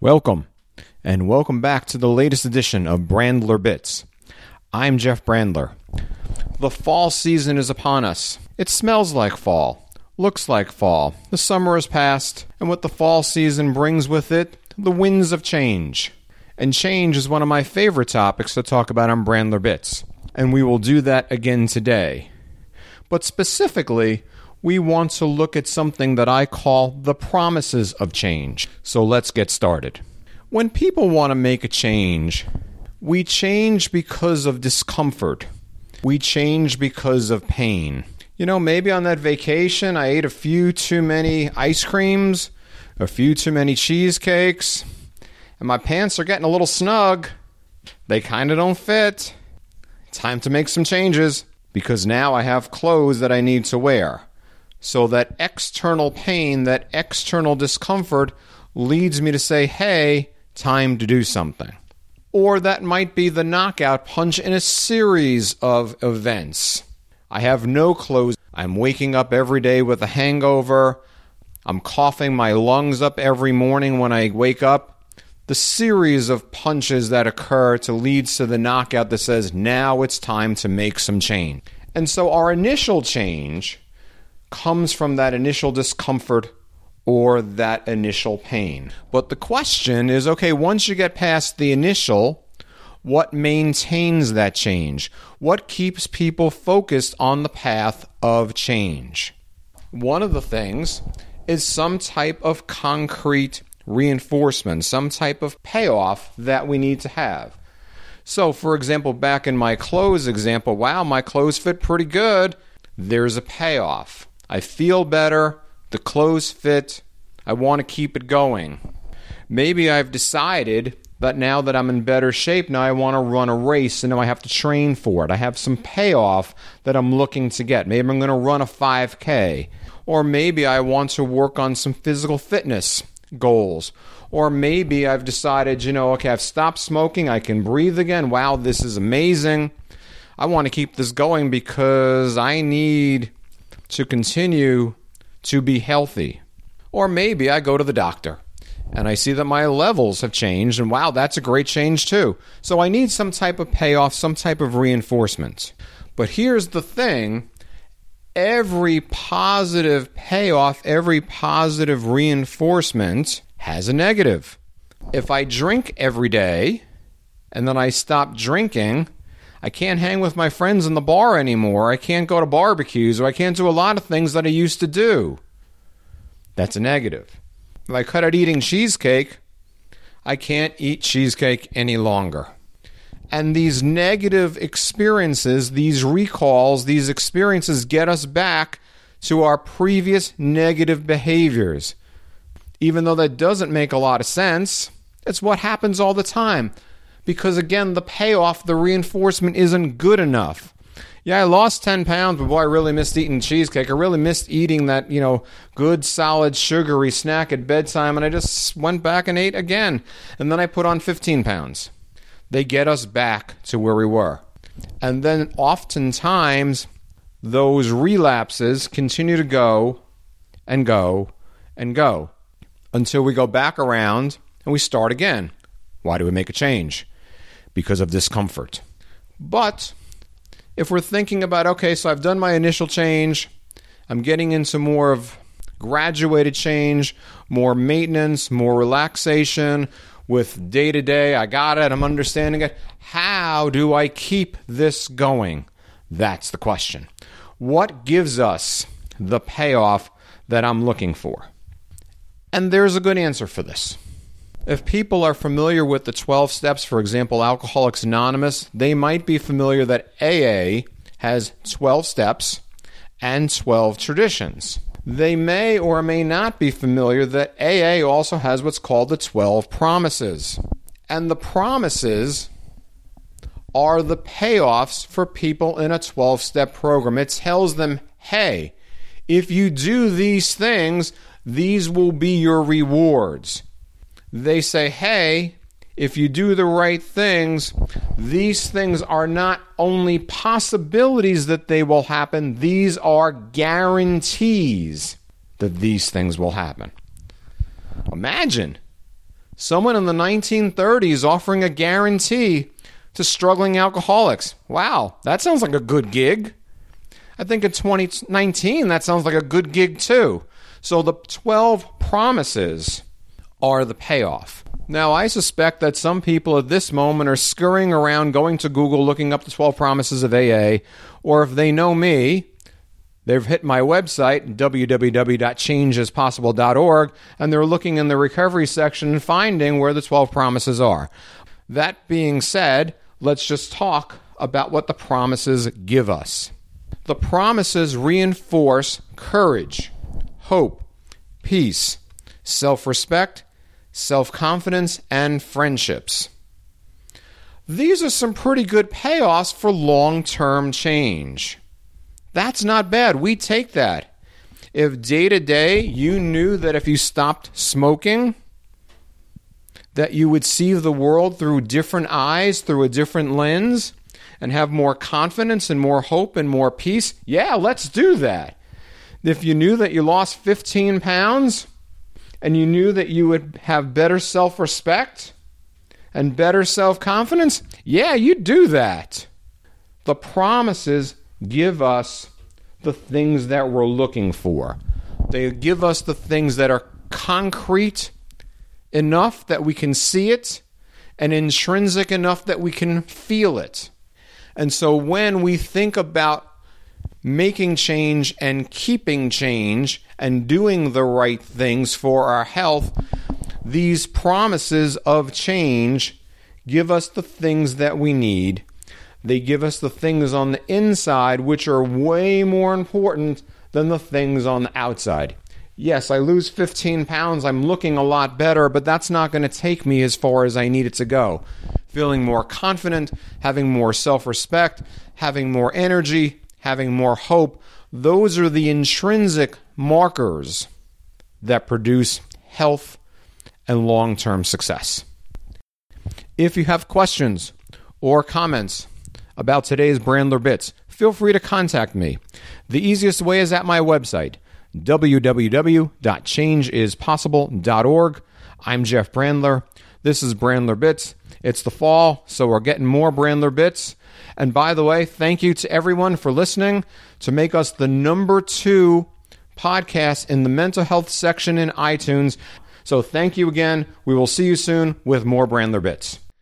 Welcome, and welcome back to the latest edition of Brandler Bits. I'm Jeff Brandler. The fall season is upon us. It smells like fall, looks like fall. The summer has passed, and what the fall season brings with it, the winds of change. And change is one of my favorite topics to talk about on Brandler Bits, and we will do that again today. But specifically, we want to look at something that I call the promises of change. So let's get started. When people want to make a change, we change because of discomfort. We change because of pain. You know, maybe on that vacation I ate a few too many ice creams, a few too many cheesecakes, and my pants are getting a little snug. They kind of don't fit. Time to make some changes because now I have clothes that I need to wear. So that external pain, that external discomfort leads me to say, hey, time to do something. Or that might be the knockout punch in a series of events. I have no clothes. I'm waking up every day with a hangover. I'm coughing my lungs up every morning when I wake up. The series of punches that occur to leads to the knockout that says, now it's time to make some change. And so our initial change comes from that initial discomfort or that initial pain. But the question is, okay, once you get past the initial, what maintains that change? What keeps people focused on the path of change? One of the things is some type of concrete reinforcement, some type of payoff that we need to have. So, for example, back in my clothes example, wow, my clothes fit pretty good. There's a payoff. I feel better, the clothes fit, I want to keep it going. Maybe I've decided that now that I'm in better shape, now I want to run a race and now I have to train for it. I have some payoff that I'm looking to get. Maybe I'm going to run a 5K. Or maybe I want to work on some physical fitness goals. Or maybe I've decided, okay, I've stopped smoking, I can breathe again. Wow, this is amazing. I want to keep this going because I need to continue to be healthy. Or maybe I go to the doctor and I see that my levels have changed and wow, that's a great change too. So I need some type of payoff, some type of reinforcement. But here's the thing, every positive payoff, every positive reinforcement has a negative. If I drink every day and then I stop drinking, I can't hang with my friends in the bar anymore. I can't go to barbecues, or I can't do a lot of things that I used to do. That's a negative. If I cut out eating cheesecake, I can't eat cheesecake any longer. And these negative experiences, these recalls, these experiences get us back to our previous negative behaviors. Even though that doesn't make a lot of sense, it's what happens all the time. Because again, the payoff, the reinforcement isn't good enough. Yeah, I lost 10 pounds, but boy, I really missed eating cheesecake. I really missed eating that, good, solid, sugary snack at bedtime, and I just went back and ate again. And then I put on 15 pounds. They get us back to where we were. And then oftentimes, those relapses continue to go and go and go until we go back around and we start again. Why do we make a change? Because of discomfort. But if we're thinking about, okay, so I've done my initial change, I'm getting into more of graduated change, more maintenance, more relaxation with day-to-day, I got it, I'm understanding it. How do I keep this going? That's the question. What gives us the payoff that I'm looking for? And there's a good answer for this. If people are familiar with the 12 steps, for example, Alcoholics Anonymous, they might be familiar that AA has 12 steps and 12 traditions. They may or may not be familiar that AA also has what's called the 12 promises. And the promises are the payoffs for people in a 12-step program. It tells them, hey, if you do these things, these will be your rewards. They say, hey, if you do the right things, these things are not only possibilities that they will happen, these are guarantees that these things will happen. Imagine Someone in the 1930s offering a guarantee to struggling alcoholics. Wow, that sounds like a good gig. I think in 2019, that sounds like a good gig too. So the 12 promises are the payoff. Now, I suspect that some people at this moment are scurrying around, going to Google, looking up the 12 promises of AA, or if they know me, they've hit my website, www.changeispossible.org, and they're looking in the recovery section and finding where the 12 promises are. That being said, let's just talk about what the promises give us. The promises reinforce courage, hope, peace, self-respect, self-confidence, and friendships. These are some pretty good payoffs for long-term change. That's not bad. We take that. If day to day you knew that if you stopped smoking, that you would see the world through different eyes, through a different lens, and have more confidence and more hope and more peace, yeah, let's do that. If you knew that you lost 15 pounds and you knew that you would have better self-respect and better self-confidence, yeah, you do that. The promises give us the things that we're looking for. They give us the things that are concrete enough that we can see it and intrinsic enough that we can feel it. And so when we think about making change and keeping change and doing the right things for our health, these promises of change give us the things that we need. They give us the things on the inside, which are way more important than the things on the outside. Yes, I lose 15 pounds, I'm looking a lot better, but that's not going to take me as far as I need it to go. Feeling more confident, having more self-respect, having more energy, having more hope, those are the intrinsic markers that produce health and long-term success. If you have questions or comments about today's Brandler Bits, feel free to contact me. The easiest way is at my website, www.changeispossible.org. I'm Jeff Brandler. This is Brandler Bits. It's the fall, so we're getting more Brandler Bits. And by the way, thank you to everyone for listening to make us the number 2 podcast in the mental health section in iTunes. So thank you again. We will see you soon with more Brandler Bits.